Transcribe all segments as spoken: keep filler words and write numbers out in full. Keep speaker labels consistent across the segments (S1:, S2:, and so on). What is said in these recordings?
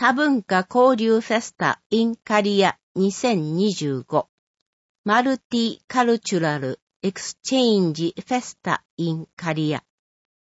S1: 多文化交流フェスタ in カリアにせんにじゅうごマルティカルチュラルエクスチェンジフェスタ in カリア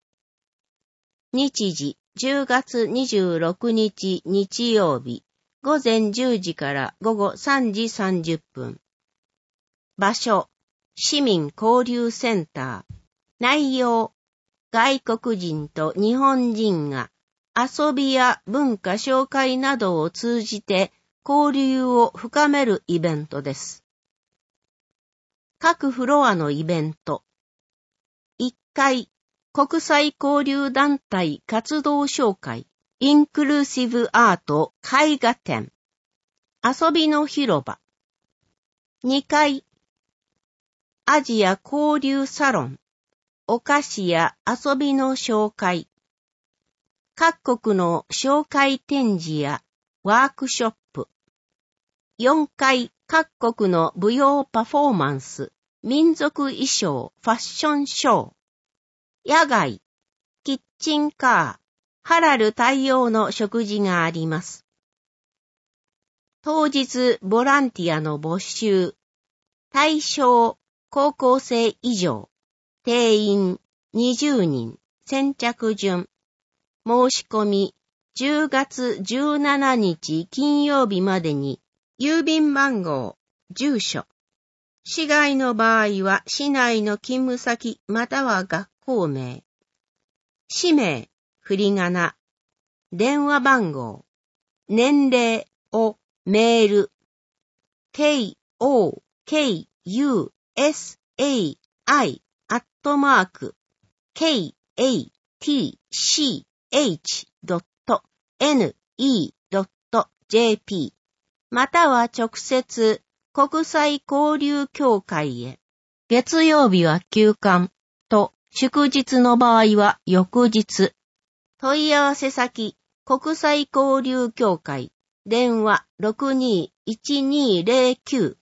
S1: 日時じゅうがつにじゅうろくにち日曜日午前じゅうじから午後さんじさんじゅっぷん場所市民交流センター内容外国人と日本人が遊びや文化紹介などを通じて交流を深めるイベントです。各フロアのイベント。いっかい、国際交流団体活動紹介、インクルーシブアート絵画展、遊びの広場。にかい、アジア交流サロン、お菓子や遊びの紹介。各国の紹介展示やワークショップ。よんかい各国の舞踊パフォーマンス、民族衣装、ファッションショー。野外、キッチンカー、ハラル対応の食事があります。当日ボランティアの募集。対象、高校生以上。定員にじゅうにん。先着順。申し込み、じゅうがつじゅうしちにち金曜日までに、郵便番号、住所。市外の場合は市内の勤務先または学校名。氏名、振り仮名。電話番号。年齢をメール。ケーオーケーユーエスエーアイ アットマーク ケーエーティーシーエイチ ドット エヌイー ドット ジェーピー または直接国際交流協会へ。月曜日は休館と祝日の場合は翌日。問い合わせ先国際交流協会電話 ろくにーいちにーゼロきゅう